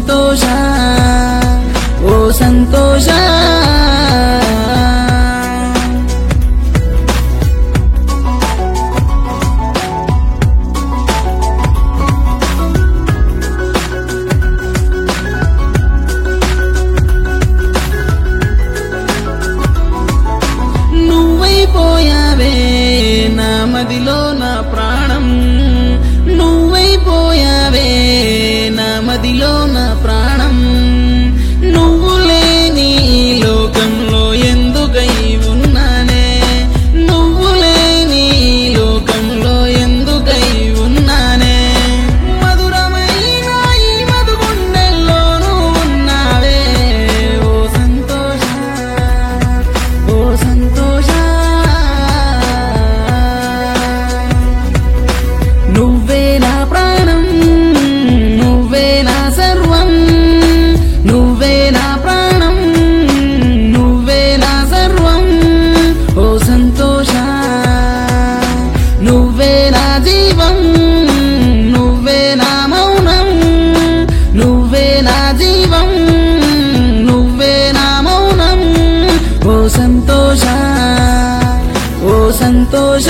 సంతోష ఓ సంతోష నువ్వైపోయావే నా మదిలో నా ప్రాణం నువ్వైపోయావే నా మదిలో నా ప్రాణం నువ్వు లేని లోకంలో ఎందుకై ఉన్నానే నువ్వు లేని లోకంలో ఎందుకై ఉన్నానే మధురమైన ఈ మధుగుండెల్లోనూ ఉన్నావే ఓ సంతోష ఓ సంతోష నువ్వే నా ప్రాణం నువ్వే నా సర్వం నువ్వే నా ప్రాణం నువ్వే నా సర్వం ఓ సంతోష నువ్వే నా జీవం నువ్వే నా మౌనం నువ్వే నా జీవం నువ్వే నా మౌనం ఓ సంతోష ఓ సంతోష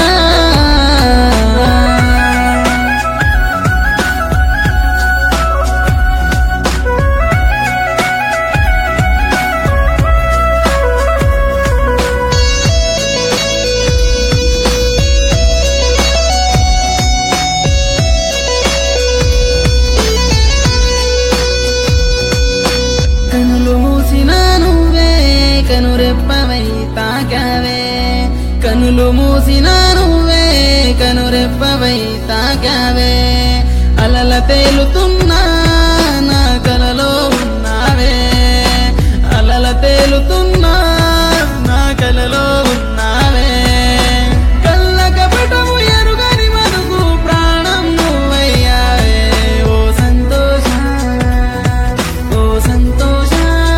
కనులు మూసినా నువ్వే కనురెప్పవై తాకావే కనులు మూసినా నువ్వే కనురెప్పవై తాకావే అలల తేలుతున్నా నా కలలో ఉన్నావే అలల తేలుతున్నా నా కలలో ఉన్నావే కళ్ళ కపటము ఎరుగని మనుగు ప్రాణం నువ్వయ్యావే ఓ సంతోష ఓ సంతోష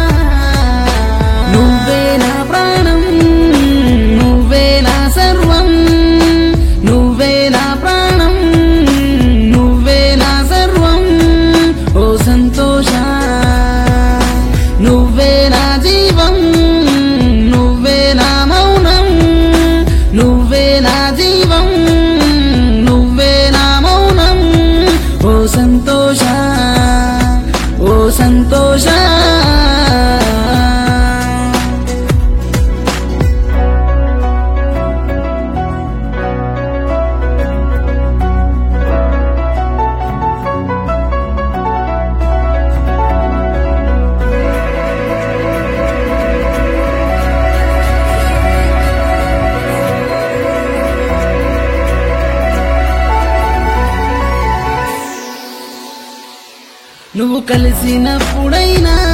నువ్వే నా ప్రాణం నువ్వే నా సర్వం నువ్వే నా ప్రాణం నువ్వే నా సర్వం ఓ సంతోష నువ్వే నా జీవం నువ్వే నా మౌనం నువ్వే నా జీవం నువ్వే నా మౌనం ఓ సంతోష ఓ సంతోష నువ్వు కలిసినప్పుడైనా